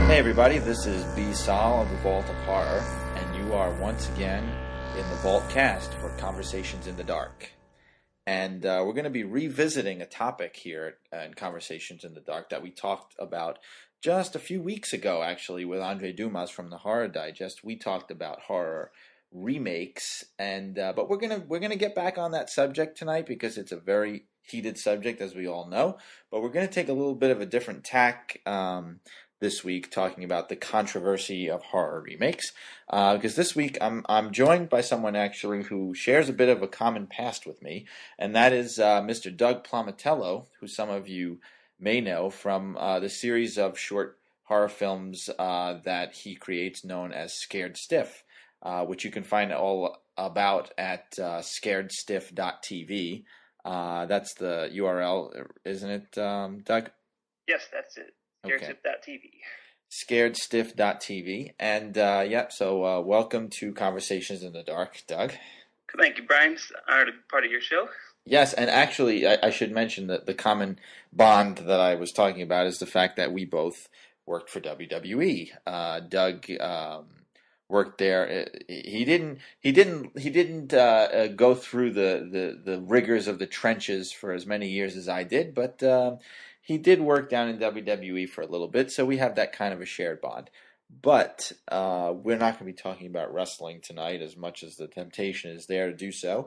Hey everybody, this is B. Sol of the Vault of Horror, and you are once again in the Vault Cast for Conversations in the Dark. And we're going to be revisiting a topic here in Conversations in the Dark that we talked about just a few weeks ago, actually, with Andre Dumas from the Horror Digest. We talked about horror remakes, and but we're gonna get back on that subject tonight because it's a very heated subject, as we all know. But we're going to take a little bit of a different tack this week, talking about the controversy of horror remakes. Because this week I'm joined by someone actually who shares a bit of a common past with me, and that is Mr. Doug Plomatello, who some of you may know from the series of short horror films that he creates, known as Scared Stiff, which you can find all about at scaredstiff.tv. That's the URL, isn't it, Doug? Yes, that's it. Okay. Scaredstiff.tv. Scaredstiff.tv. And so welcome to Conversations in the Dark, Doug. Thank you, Brian. It's an honor to be part of your show. Yes, and actually, I should mention that the common bond that I was talking about is the fact that we both worked for WWE. Doug worked there. He didn't go through the rigors of the trenches for as many years as I did, but he did work down in WWE for a little bit, so we have that kind of a shared bond. But we're not going to be talking about wrestling tonight as much as the temptation is there to do so.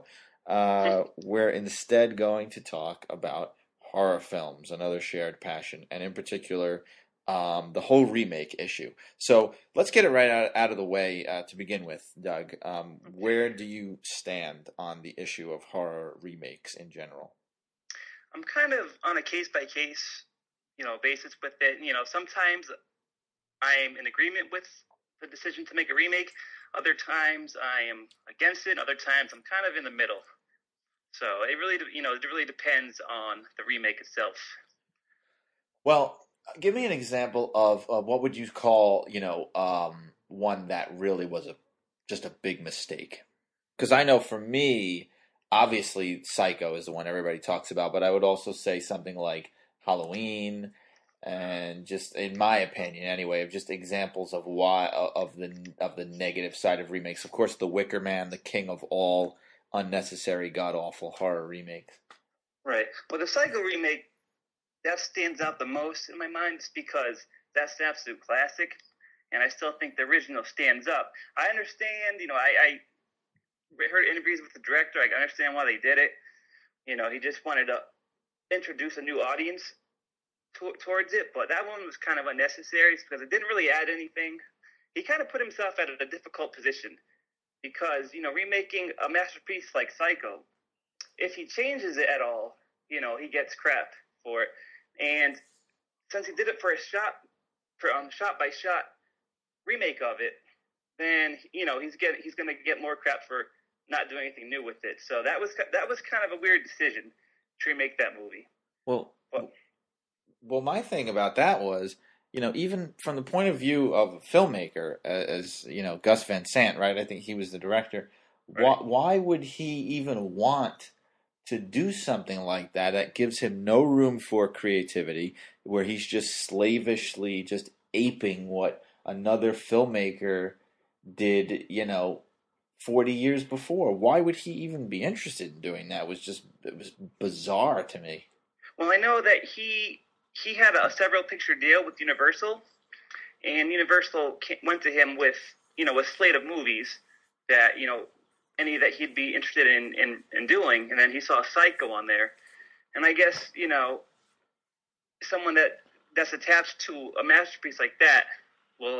We're instead going to talk about horror films, another shared passion, and in particular, the whole remake issue. So let's get it right out of the way to begin with, Doug. Where do you stand on the issue of horror remakes in general? I'm kind of on a case-by-case, basis with it. Sometimes I'm in agreement with the decision to make a remake. Other times I am against it. Other times I'm kind of in the middle. So it really depends on the remake itself. Well, give me an example of what would you call, one that really was just a big mistake. Because I know for me, obviously Psycho is the one everybody talks about, but I would also say something like Halloween, and just in my opinion anyway, of just examples of why of the negative side of remakes. Of course, The Wicker Man, the king of all unnecessary, god awful horror remakes. Right. Well, the Psycho remake, that stands out the most in my mind, just because that's an absolute classic, and I still think the original stands up. I understand, I heard interviews with the director. I understand why they did it. He just wanted to introduce a new audience towards it, but that one was kind of unnecessary because it didn't really add anything. He kind of put himself at a difficult position because, remaking a masterpiece like Psycho, if he changes it at all, he gets crap for it. And since he did it for a shot by shot remake of it, then he's going to get more crap for not doing anything new with it. So that was kind of a weird decision to remake that movie. Well, my thing about that was, even from the point of view of a filmmaker, as Gus Van Sant, right? I think he was the director. Right. Why would he even want to do something like that that gives him no room for creativity, where he's just slavishly just aping what another filmmaker did, 40 years before? Why would he even be interested in doing that? It was bizarre to me. Well, I know that he had a several picture deal with Universal, and Universal went to him with a slate of movies that any that he'd be interested in doing, and then he saw Psycho on there, and I guess someone that's attached to a masterpiece like that will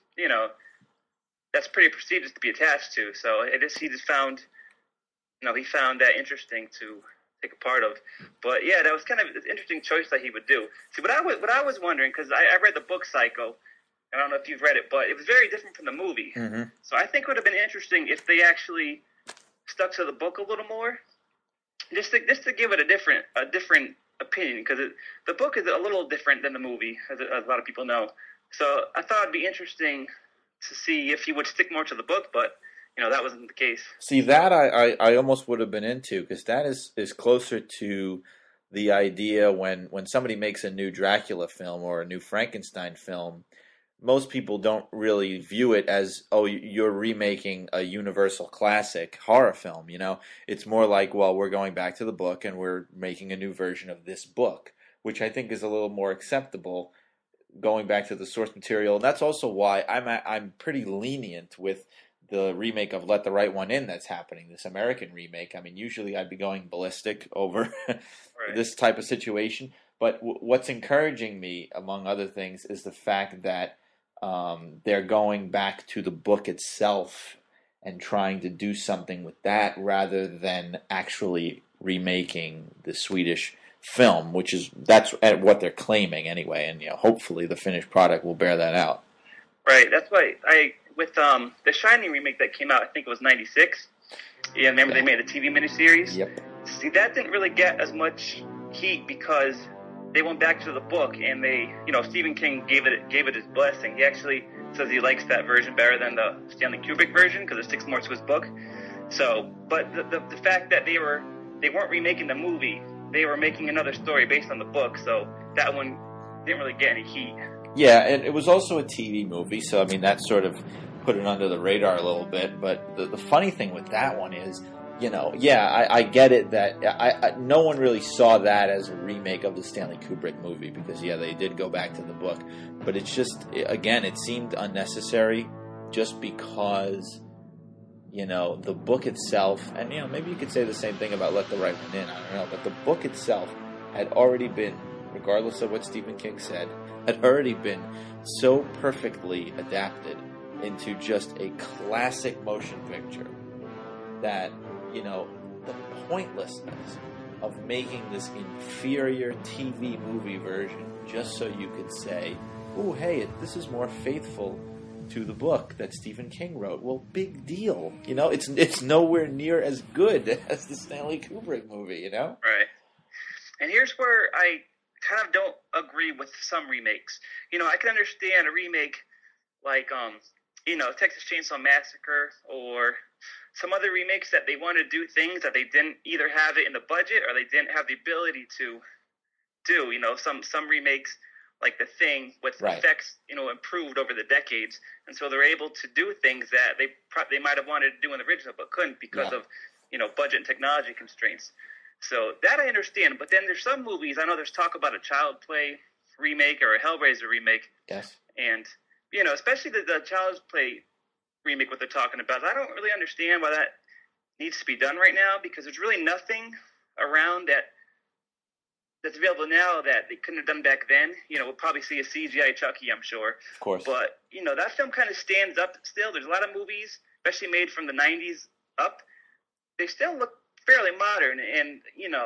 that's pretty prestigious to be attached to. So he just found he found that interesting to take a part of. But yeah, that was kind of an interesting choice that he would do. See, what I was wondering, because I read the book Psycho. I don't know if you've read it, but it was very different from the movie. Mm-hmm. So I think it would have been interesting if they actually stuck to the book a little more, just to give it a different opinion, because the book is a little different than the movie, as a lot of people know. So I thought it'd be interesting to see if he would stick more to the book, but that wasn't the case. See, that I almost would have been into, because that is closer to the idea when somebody makes a new Dracula film or a new Frankenstein film, most people don't really view it as, oh, you're remaking a universal classic horror film, you know? It's more like, well, we're going back to the book and we're making a new version of this book, which I think is a little more acceptable going back to the source material. And that's also why I'm pretty lenient with the remake of Let the Right One In that's happening, this American remake. I mean, usually I'd be going ballistic over Right. this type of situation, but what's encouraging me, among other things, is the fact that they're going back to the book itself and trying to do something with that rather than actually remaking the Swedish film, which is that's what they're claiming anyway, and hopefully the finished product will bear that out. Right. That's why I with the Shining remake that came out, I think it was '96. Yeah, remember they made the TV miniseries. Yep. See, that didn't really get as much heat because they went back to the book and Stephen King gave it his blessing. He actually says he likes that version better than the Stanley Kubrick version because it sticks more to his book. So, but the fact that they weren't remaking the movie, they were making another story based on the book. So that one didn't really get any heat. Yeah, and it was also a TV movie, so I mean that sort of put it under the radar a little bit. But the funny thing with that one is, I get it that no one really saw that as a remake of the Stanley Kubrick movie because they did go back to the book, but it's just again it seemed unnecessary just because the book itself, and maybe you could say the same thing about Let the Right One In, I don't know, but the book itself had already been, regardless of what Stephen King said, had already been so perfectly adapted into just a classic motion picture that, the pointlessness of making this inferior TV movie version just so you could say, oh, hey, this is more faithful to the book that Stephen King wrote. Well, big deal. It's nowhere near as good as the Stanley Kubrick movie, Right. And here's where I kind of don't agree with some remakes. I can understand a remake like Texas Chainsaw Massacre or some other remakes that they want to do things that they didn't either have it in the budget or they didn't have the ability to do. Some remakes like The Thing with effects improved over the decades, and so they're able to do things that they might have wanted to do in the original but couldn't because of budget and technology constraints. So that I understand, but then there's some movies, I know there's talk about a Child Play remake or a Hellraiser remake. Yes. And, especially the Child's Play remake, what they're talking about, I don't really understand why that needs to be done right now because there's really nothing around that's available now that they couldn't have done back then. We'll probably see a CGI Chucky, I'm sure. Of course. But, that film kind of stands up still. There's a lot of movies, especially made from the 90s up. They still look fairly modern, and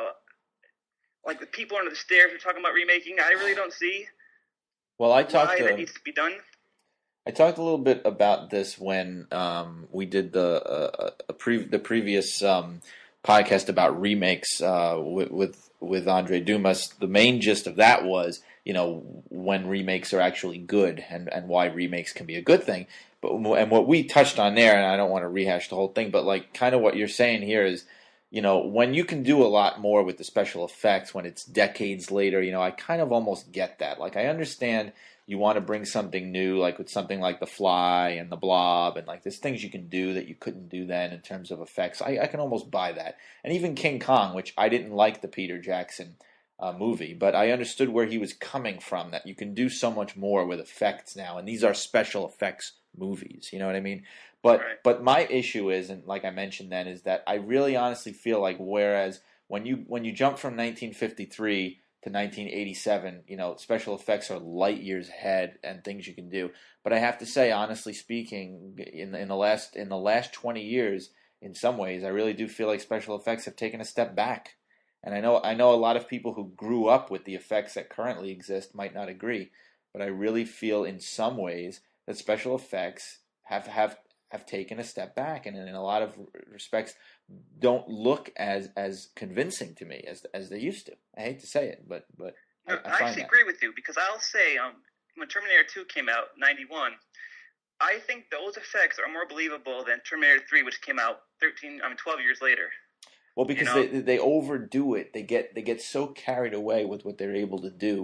like the people under the stairs we're talking about remaking, I really don't see why that needs to be done. I talked a little bit about this when we did the previous podcast about remakes with Andre Dumas. The main gist of that was when remakes are actually good and why remakes can be a good thing. And what we touched on there, and I don't want to rehash the whole thing, but like kind of what you're saying here is, when you can do a lot more with the special effects when it's decades later, I kind of almost get that. Like, I understand you want to bring something new, like with something like The Fly and The Blob, and like there's things you can do that you couldn't do then in terms of effects. I can almost buy that. And even King Kong, which I didn't like the Peter Jackson movie, but I understood where he was coming from, that you can do so much more with effects now, and these are special effects movies, you know what I mean? But my issue is, and like I mentioned then, is that I really honestly feel like whereas when you jump from 1953 to 1987, special effects are light years ahead and things you can do. But I have to say, honestly speaking, in the last 20 years, in some ways, I really do feel like special effects have taken a step back. And I know a lot of people who grew up with the effects that currently exist might not agree, but I really feel in some ways that special effects have taken a step back, and in a lot of respects don't look as convincing to me as they used to. I hate to say it, but I actually agree with you, because I'll say when Terminator 2 came out, 91, I think those effects are more believable than Terminator 3, which came out 12 years later. Well, because they overdo it. They get so carried away with what they're able to do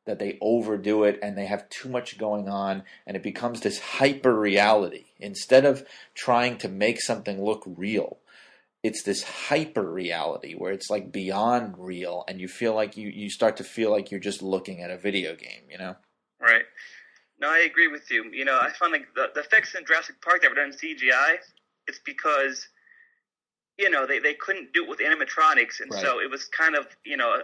that they overdo it and they have too much going on, and it becomes this hyper reality. Instead of trying to make something look real, it's this hyper reality where it's like beyond real, and you feel like you start to feel like you're just looking at a video game, you know? Right. No, I agree with you. You know, I found like the effects in Jurassic Park that were done in CGI, it's because, you know, they couldn't do it with animatronics, and Right. so it was kind of, you know,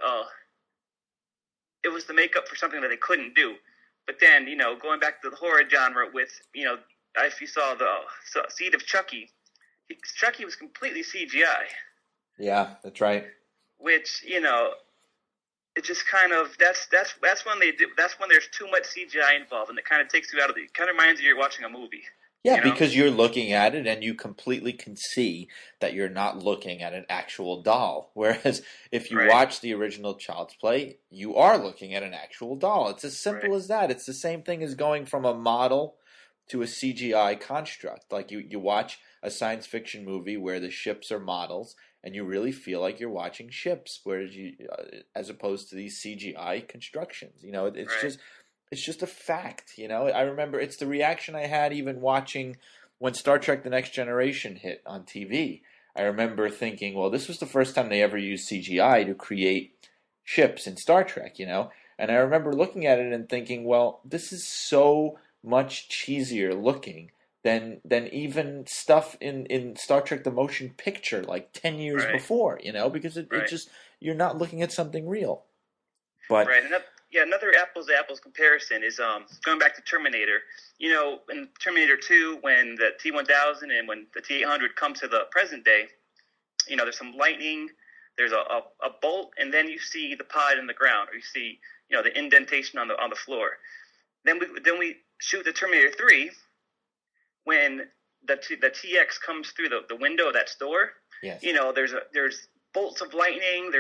it was the makeup for something that they couldn't do. But then, you know, going back to the horror genre with, you know, if you saw the Seed of Chucky, Chucky was completely CGI, Yeah, that's right. which, you know, it just kind of that's when they do, that's when there's too much CGI involved, and it kind of takes you out of the. It kind of reminds you you're watching a movie, Yeah, you know? because you're looking at it and you completely can see that you're not looking at an actual doll. Whereas if you Right, watch the original Child's Play, you are looking at an actual doll. It's as right, simple as that. It's the same thing as going from a model to a CGI construct. Like you watch a science fiction movie where the ships are models and you really feel like you're watching ships, whereas as opposed to these CGI constructions. You know, right, it's just a fact, you know. I remember it's the reaction I had even watching when Star Trek: The Next Generation hit on TV. I remember thinking, well, this was the first time they ever used CGI to create ships in Star Trek, you know. And I remember looking at it and thinking, well, this is so much cheesier looking than even stuff in Star Trek: The Motion Picture like 10 years right, before, you know, because it right, just you're not looking at something real. But right. Yeah, another apples to apples comparison is going back to Terminator. You know, in Terminator 2, when the T-1000 and when the T-800 come to the present day, you know, there's some lightning, there's a bolt, and then you see the pod in the ground, or you see, you know, the indentation on the floor. Then we shoot the Terminator 3 when the TX comes through the window of that store. yes. You know, there's bolts of lightning.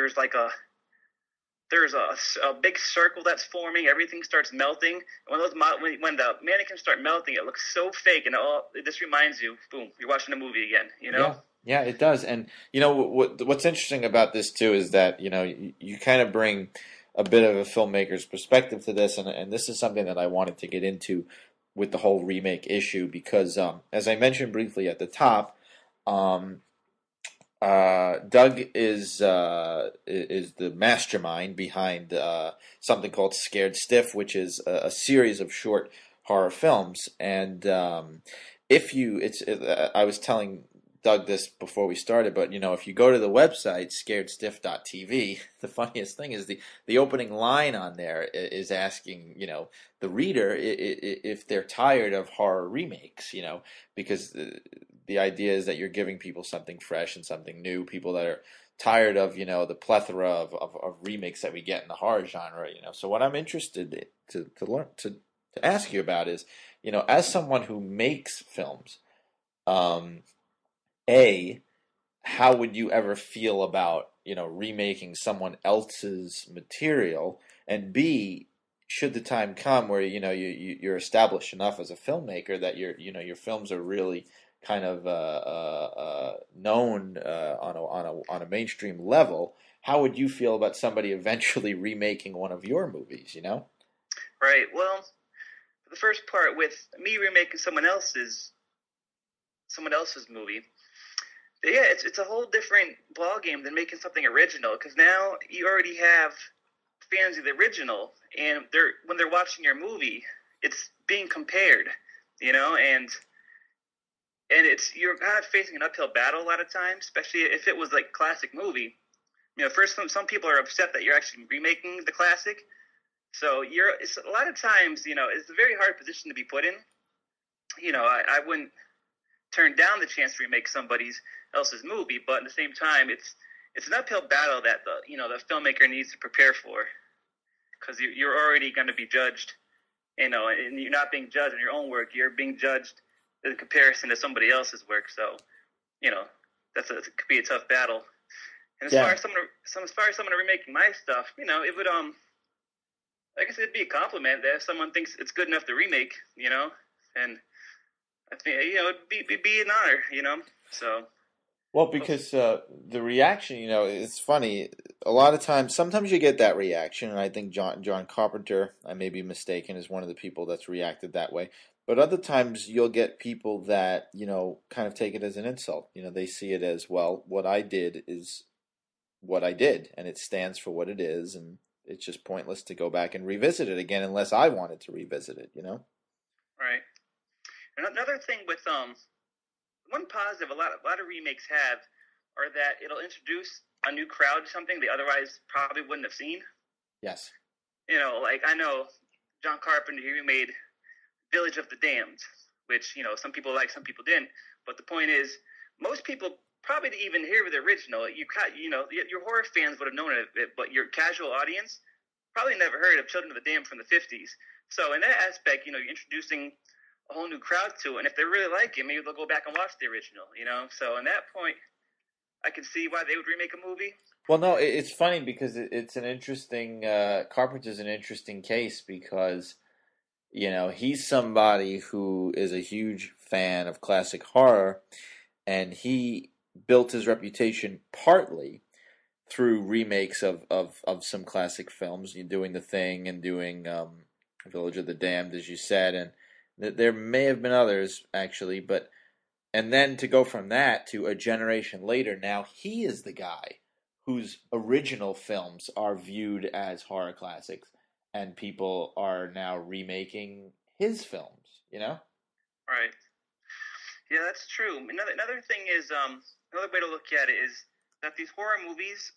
There's a big circle that's forming. Everything starts melting. And when the mannequins start melting, it looks so fake, and it just reminds you, boom, you're watching a movie again. You know? Yeah, yeah, it does. And you know what's interesting about this too is that you know you kind of bring a bit of a filmmaker's perspective to this, and this is something that I wanted to get into with the whole remake issue because, as I mentioned briefly at the top, um, Doug is the mastermind behind something called Scared Stiff, which is a series of short horror films. And if you, I was telling Doug this before we started, but you know, if you go to the website scaredstiff.tv, the funniest thing is the opening line on there is asking, you know, the reader if they're tired of horror remakes, you know, because the idea is that you're giving people something fresh and something new, people that are tired of, you know, the plethora of remakes that we get in the horror genre, you know. So what I'm interested to learn to ask you about is, you know, as someone who makes films, um, a how would you ever feel about, you know, remaking someone else's material, and B, should the time come where you know you're established enough as a filmmaker that your films are really kind of known on a mainstream level, how would you feel about somebody eventually remaking one of your movies, you know? Right. Well, for the first part, with me remaking someone else's movie, yeah, it's a whole different ball game than making something original, because now you already have fans of the original, and when they're watching your movie, it's being compared, you know, and it's you're kind of facing an uphill battle a lot of times, especially if it was like classic movie. You know, first some people are upset that you're actually remaking the classic, so it's a lot of times, you know, it's a very hard position to be put in. You know, I wouldn't turn down the chance to remake somebody else's movie, but at the same time, it's an uphill battle that the filmmaker needs to prepare for, because you're already going to be judged, you know, and you're not being judged on your own work. You're being judged in comparison to somebody else's work. So, you know, it could be a tough battle. And Yeah. as far as someone remaking my stuff, you know, it would I guess it'd be a compliment that if someone thinks it's good enough to remake, you know, and I think, you know, it'd be an honor, you know. So Well, But because the reaction, it's funny. A lot of times, sometimes you get that reaction, and I think John Carpenter, I may be mistaken, is one of the people that's reacted that way. But other times, you'll get people that kind of take it as an insult. They see it as, well, what I did is what I did, and it stands for what it is, and it's just pointless to go back and revisit it again unless I wanted to revisit it. right. And another thing with one positive a lot of remakes have are that it'll introduce a new crowd to something they otherwise probably wouldn't have seen. Yes. Like I know John Carpenter, he remade Village of the Damned, which some people like, some people didn't. But the point is, most people probably didn't even hear the original. Your horror fans would have known it, but your casual audience probably never heard of Children of the Damned from the 50s. So in that aspect, you're introducing a whole new crowd to it, and if they really like it, maybe they'll go back and watch the original. So in that point, I can see why they would remake a movie. Well, no, it's funny because it's an interesting, Carpenter's an interesting case because, he's somebody who is a huge fan of classic horror, and he built his reputation partly through remakes of some classic films. You're doing The Thing and doing Village of the Damned, as you said, and there may have been others actually, but and then to go from that to a generation later, now he is the guy whose original films are viewed as horror classics, and people are now remaking his films. Right. Yeah, that's true. Another thing is, another way to look at it is that these horror movies,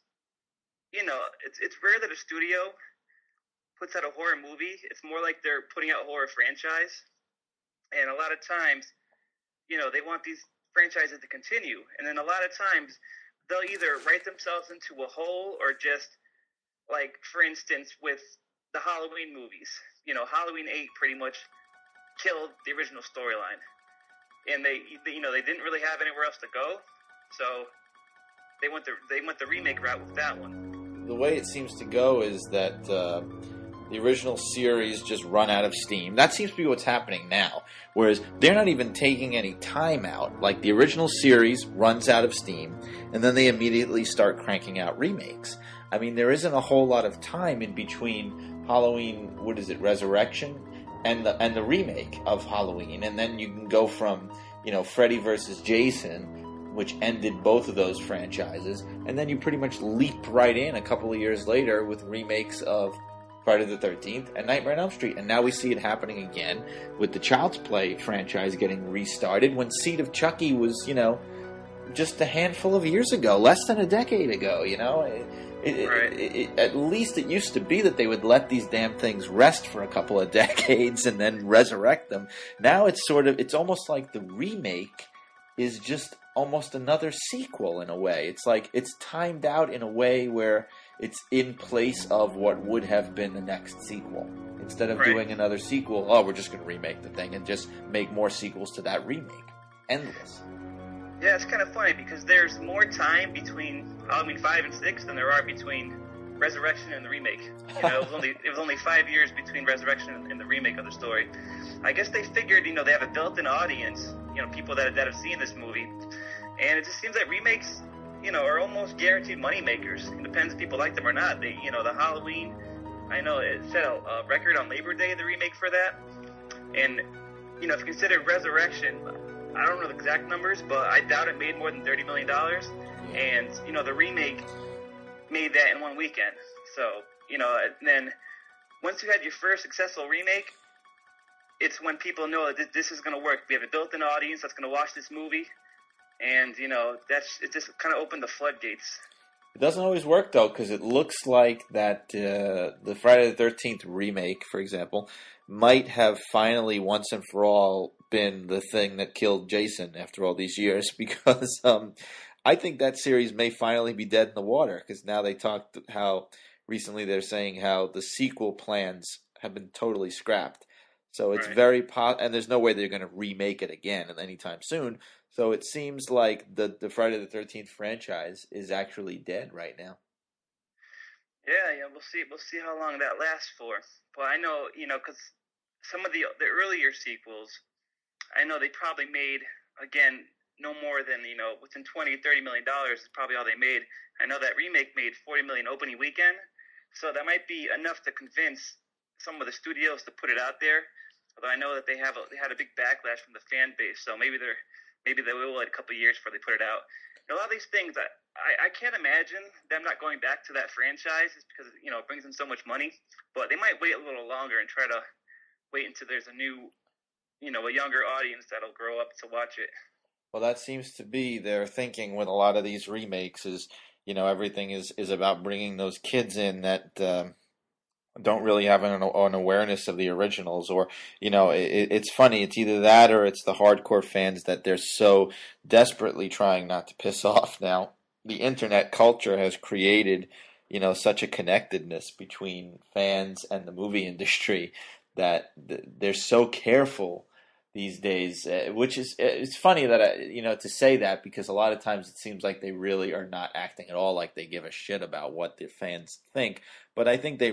it's rare that a studio puts out a horror movie. It's more like they're putting out a horror franchise, and a lot of times, they want these franchises to continue, and then a lot of times they'll either write themselves into a hole or just, like, for instance, with the Halloween movies. Halloween 8 pretty much killed the original storyline, and they didn't really have anywhere else to go, so they went the remake route with that one. The way it seems to go is that the original series just run out of steam. That seems to be what's happening now. Whereas they're not even taking any time out. Like the original series runs out of steam, and then they immediately start cranking out remakes. I mean, there isn't a whole lot of time in between Halloween, what is it, Resurrection, and the remake of Halloween, and then you can go from Freddy versus Jason, which ended both of those franchises, and then you pretty much leap right in a couple of years later with remakes of Friday the 13th and Nightmare on Elm Street. And now we see it happening again with the Child's Play franchise getting restarted when Seed of Chucky was, just a handful of years ago, less than a decade ago, at least it used to be that they would let these damn things rest for a couple of decades and then resurrect them. Now it's almost like the remake is just almost another sequel in a way. It's like it's timed out in a way where it's in place of what would have been the next sequel. Instead of doing another sequel, we're just going to remake the thing and just make more sequels to that remake. Endless. Yeah, it's kind of funny because there's more time between Halloween 5 and 6 than there are between Resurrection and the remake. It was only 5 years between Resurrection and the remake of the story. I guess they figured, they have a built-in audience, people that have seen this movie, and it just seems like remakes, are almost guaranteed money makers. It depends if people like them or not. The Halloween, I know it set a record on Labor Day, the remake for that, and if you consider Resurrection, I don't know the exact numbers, but I doubt it made more than $30 million. And, the remake made that in one weekend. So, and then once you had your first successful remake, it's when people know that this is going to work. We have a built-in audience that's going to watch this movie. And, it just kind of opened the floodgates. It doesn't always work, though, because it looks like that the Friday the 13th remake, for example, might have finally, once and for all, been the thing that killed Jason after all these years, because I think that series may finally be dead in the water, because now they talked how recently they're saying how the sequel plans have been totally scrapped. So it's very and there's no way they're going to remake it again anytime soon. So it seems like the Friday the 13th franchise is actually dead right now. Yeah, we'll see how long that lasts for. But I know, because some of the earlier sequels, I know they probably made, again, no more than, within $20-30 million is probably all they made. I know that remake made $40 million opening weekend, so that might be enough to convince some of the studios to put it out there. Although I know that they had a big backlash from the fan base, so maybe they will wait a couple of years before they put it out. A lot of these things, I can't imagine them not going back to that franchise just because it brings in so much money. But they might wait a little longer and try to wait until there's a new, a younger audience that'll grow up to watch it. Well, that seems to be their thinking with a lot of these remakes is, everything is about bringing those kids in that don't really have an awareness of the originals. Or, it's funny. It's either that or it's the hardcore fans that they're so desperately trying not to piss off. Now, the internet culture has created, such a connectedness between fans and the movie industry that they're so careful these days, which is it's funny that to say that, because a lot of times it seems like they really are not acting at all like they give a shit about what their fans think. But I think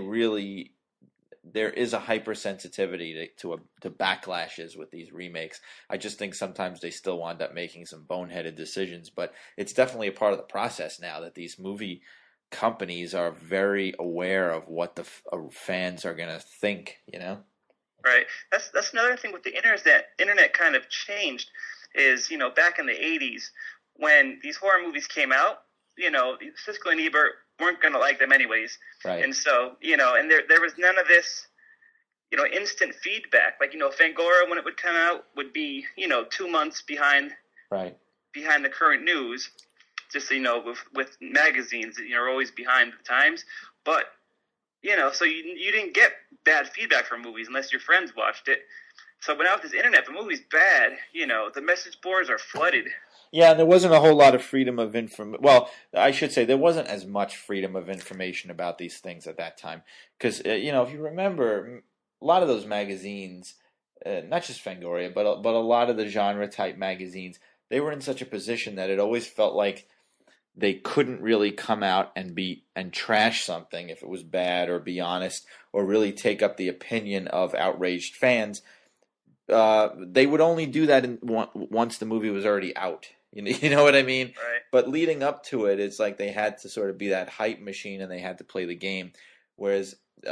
there is a hypersensitivity to backlashes with these remakes. I just think sometimes they still wind up making some boneheaded decisions, but it's definitely a part of the process now that these movie companies are very aware of what the fans are going to think, Right. That's another thing with the internet. Internet kind of changed is, back in the 80s when these horror movies came out, Siskel and Ebert weren't going to like them anyways. Right. And so, and there was none of this, instant feedback. Like, Fangoria, when it would come out, would be, 2 months behind the current news. Just, with magazines, you're always behind the times. But so you didn't get bad feedback from movies unless your friends watched it. So now with this internet, if a movie's bad, the message boards are flooded. Yeah, and there wasn't a whole lot of freedom of information. Well, I should say there wasn't as much freedom of information about these things at that time. Because, if you remember, a lot of those magazines, not just Fangoria, but a lot of the genre-type magazines, they were in such a position that it always felt like they couldn't really come out and trash something if it was bad, or be honest, or really take up the opinion of outraged fans. They would only do that once the movie was already out. You know what I mean? Right. But leading up to it, it's like they had to sort of be that hype machine and they had to play the game. Whereas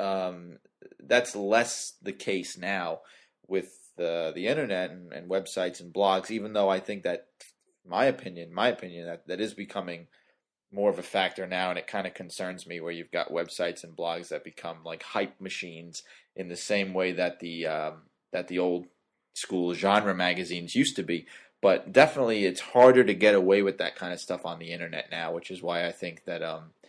that's less the case now with the internet and websites and blogs, even though I think that my opinion, that is becoming more of a factor now, and it kind of concerns me, where you've got websites and blogs that become like hype machines in the same way that the old school genre magazines used to be. But definitely it's harder to get away with that kind of stuff on the internet now, which is why I think that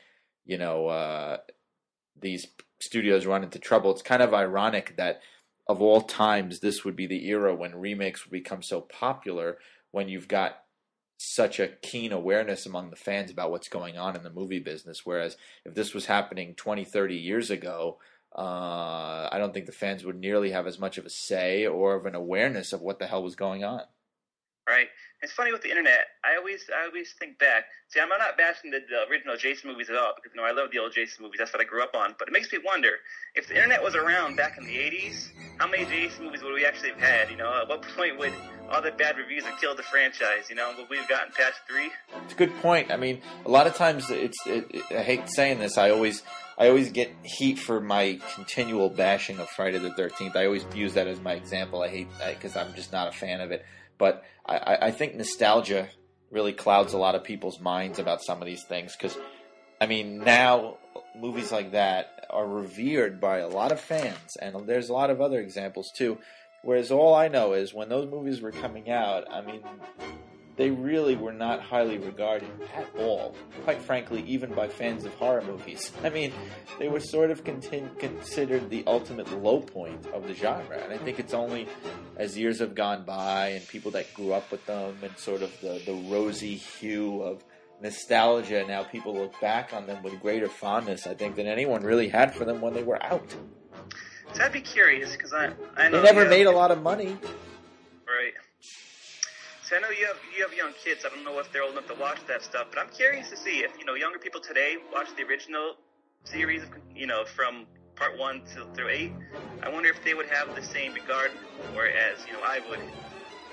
these studios run into trouble. It's kind of ironic that of all times this would be the era when remakes would become so popular, when you've got such a keen awareness among the fans about what's going on in the movie business. Whereas if this was happening 20, 30 years ago, I don't think the fans would nearly have as much of a say or of an awareness of what the hell was going on. Right. It's funny with the internet. I always think back. See, I'm not bashing the original Jason movies at all, because I love the old Jason movies. That's what I grew up on. But it makes me wonder, if the internet was around back in the 80s, how many Jason movies would we actually have had? At what point would all the bad reviews have killed the franchise? Would we have gotten past 3? It's a good point. I mean, a lot of times I hate saying this. I always get heat for my continual bashing of Friday the 13th. I always use that as my example. I hate that because I'm just not a fan of it. But I think nostalgia really clouds a lot of people's minds about some of these things. Because, I mean, now movies like that are revered by a lot of fans. And there's a lot of other examples, too. Whereas all I know is when those movies were coming out, I mean, they really were not highly regarded at all. Quite frankly, even by fans of horror movies. I mean, they were sort of considered the ultimate low point of the genre. And I think it's only as years have gone by and people that grew up with them and sort of the rosy hue of nostalgia, now people look back on them with greater fondness, I think, than anyone really had for them when they were out. So I'd be curious, because I know they never made a lot of money. Right. So I know you have young kids. I don't know if they're old enough to watch that stuff, but I'm curious to see if younger people today watch the original series, from part 1 through 8. I wonder if they would have the same regard for it as I would.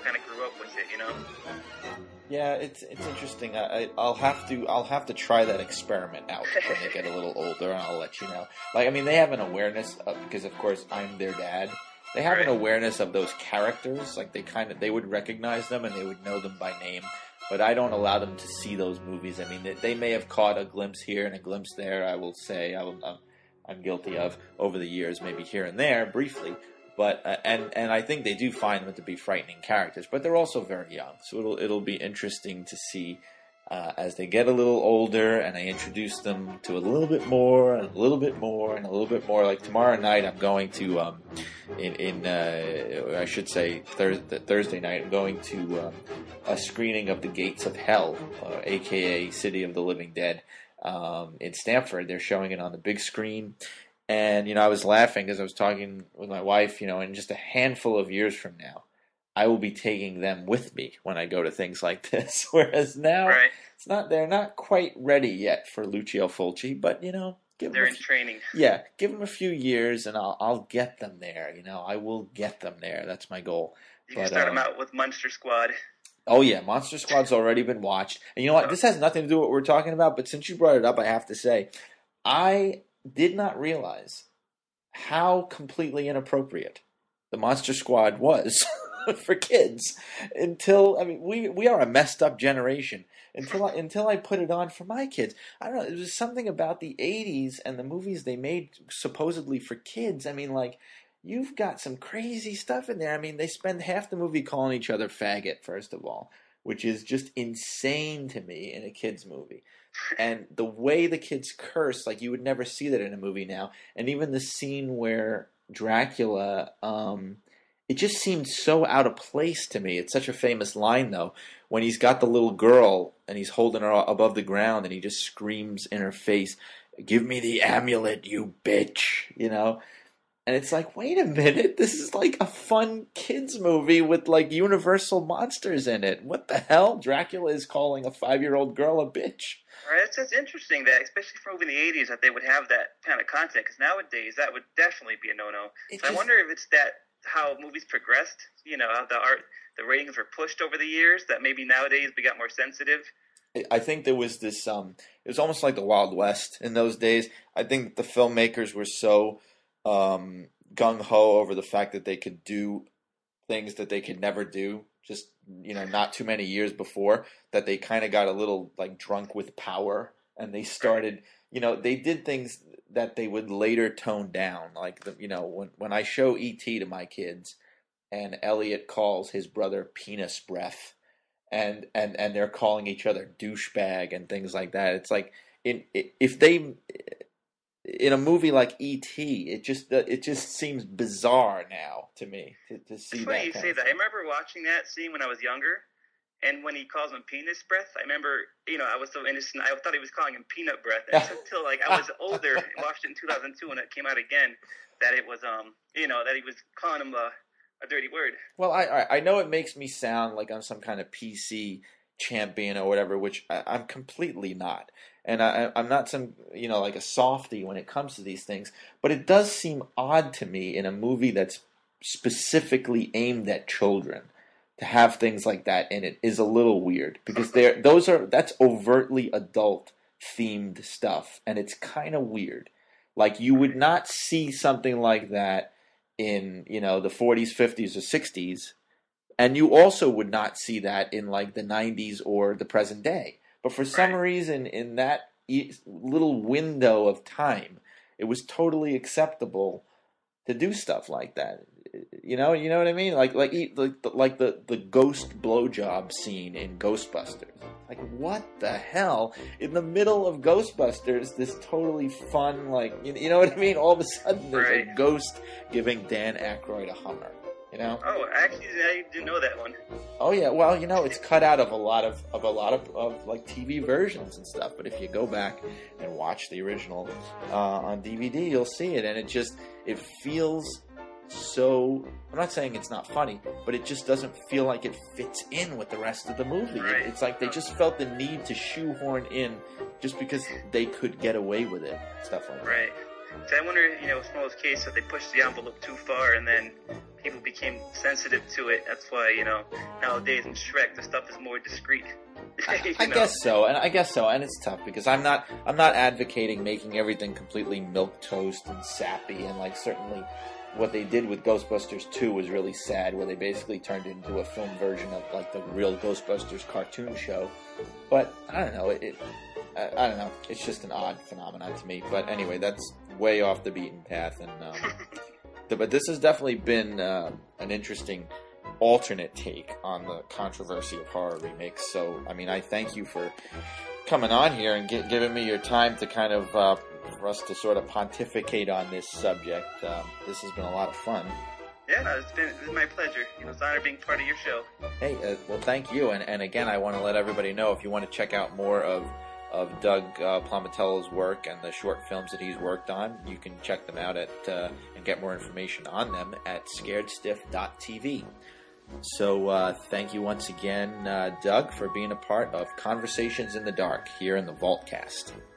kind of grew up with it, you know. Yeah, it's interesting. I'll have to try that experiment out when they get a little older, and I'll let you know. Like, I mean, they have an awareness because, of course, I'm their dad. They have an awareness of those characters. Like, they would recognize them and they would know them by name. But I don't allow them to see those movies. I mean, they may have caught a glimpse here and a glimpse there. I will say I'm guilty of over the years, maybe here and there, briefly. But and I think they do find them to be frightening characters, but they're also very young, so it'll be interesting to see as they get a little older, and I introduce them to a little bit more, and a little bit more, and a little bit more. Like tomorrow night, I'm going to I should say Thursday night, I'm going to a screening of The Gates of Hell, aka City of the Living Dead, in Stamford. They're showing it on the big screen. And, I was laughing because I was talking with my wife, in just a handful of years from now, I will be taking them with me when I go to things like this. Whereas now, they're not quite ready yet for Lucio Fulci, but, they're in training. Yeah, give them a few years and I'll get them there. I will get them there. That's my goal. You can start them out with Monster Squad. Oh, yeah, Monster Squad's already been watched. And you know what? This has nothing to do with what we're talking about, but since you brought it up, I have to say, I did not realize how completely inappropriate the Monster Squad was for kids until, we are a messed up generation until I put it on for my kids. I don't know, there was something about the 80s and the movies they made supposedly for kids. You've got some crazy stuff in there. They spend half the movie calling each other faggot, first of all, which is just insane to me in a kid's movie. And the way the kids curse, like you would never see that in a movie now. And even the scene where Dracula, it just seemed so out of place to me. It's such a famous line, though, when he's got the little girl and he's holding her above the ground and he just screams in her face, "Give me the amulet, you bitch," And it's like, wait a minute, this is like a fun kids movie with like universal monsters in it. What the hell? Dracula is calling a 5-year-old girl a bitch. Right, it's interesting that, especially for in the 80s, that they would have that kind of content, because nowadays that would definitely be a no-no. So I wonder if it's how movies progressed, how the ratings were pushed over the years, that maybe nowadays we got more sensitive. I think there was this, it was almost like the Wild West in those days. I think the filmmakers were so gung-ho over the fact that they could do things that they could never do just not too many years before, that they kind of got a little like drunk with power, and they started they did things that they would later tone down, like when I show E.T. to my kids and Elliot calls his brother penis breath and they're calling each other douchebag and things like that. It's like if they in a movie like E.T., it just seems bizarre now to me to see that. Funny you say that. I remember watching that scene when I was younger, and when he calls him penis breath, I remember, I was so innocent. I thought he was calling him peanut breath. Until like I was older and watched it in 2002 when it came out again, that it was that he was calling him a dirty word. Well, I know it makes me sound like I'm some kind of PC champion or whatever, which I'm completely not. And I'm not some, like a softie when it comes to these things. But it does seem odd to me in a movie that's specifically aimed at children to have things like that in it is a little weird. Because that's overtly adult themed stuff. And it's kind of weird. Like you would not see something like that in, the 40s, 50s, or 60s. And you also would not see that in like the 90s or the present day. But for some reason, in that little window of time, it was totally acceptable to do stuff like that. You know what I mean? Like the ghost blowjob scene in Ghostbusters. Like, what the hell? In the middle of Ghostbusters, this totally fun, like, you know what I mean? All of a sudden, there's a ghost giving Dan Aykroyd a Hummer. Oh, actually, I didn't know that one. Oh yeah, well, it's cut out of a lot of like TV versions and stuff. But if you go back and watch the original on DVD, you'll see it, and it feels so. I'm not saying it's not funny, but it just doesn't feel like it fits in with the rest of the movie. Right. It's like they just felt the need to shoehorn in just because they could get away with it, stuff like that. Right. So I wonder, it's one of those cases that they push the envelope too far, and then people became sensitive to it. That's why, nowadays in Shrek, the stuff is more discreet. I guess so, and it's tough because I'm not advocating making everything completely milquetoast and sappy, and like certainly what they did with Ghostbusters 2 was really sad, where they basically turned it into a film version of like the real Ghostbusters cartoon show. But I don't know, I don't know, it's just an odd phenomenon to me. But anyway, that's way off the beaten path, and but this has definitely been an interesting alternate take on the controversy of horror remakes. So, I mean, I thank you for coming on here and giving me your time to kind of for us to sort of pontificate on this subject. This has been a lot of fun. Yeah, no, it's been my pleasure. It's an honor being part of your show. Hey, well, thank you. And again, I want to let everybody know, if you want to check out more of Doug Plamatello's work and the short films that he's worked on, you can check them out and get more information on them at scaredstiff.tv. So thank you once again, Doug, for being a part of Conversations in the Dark here in the Vaultcast.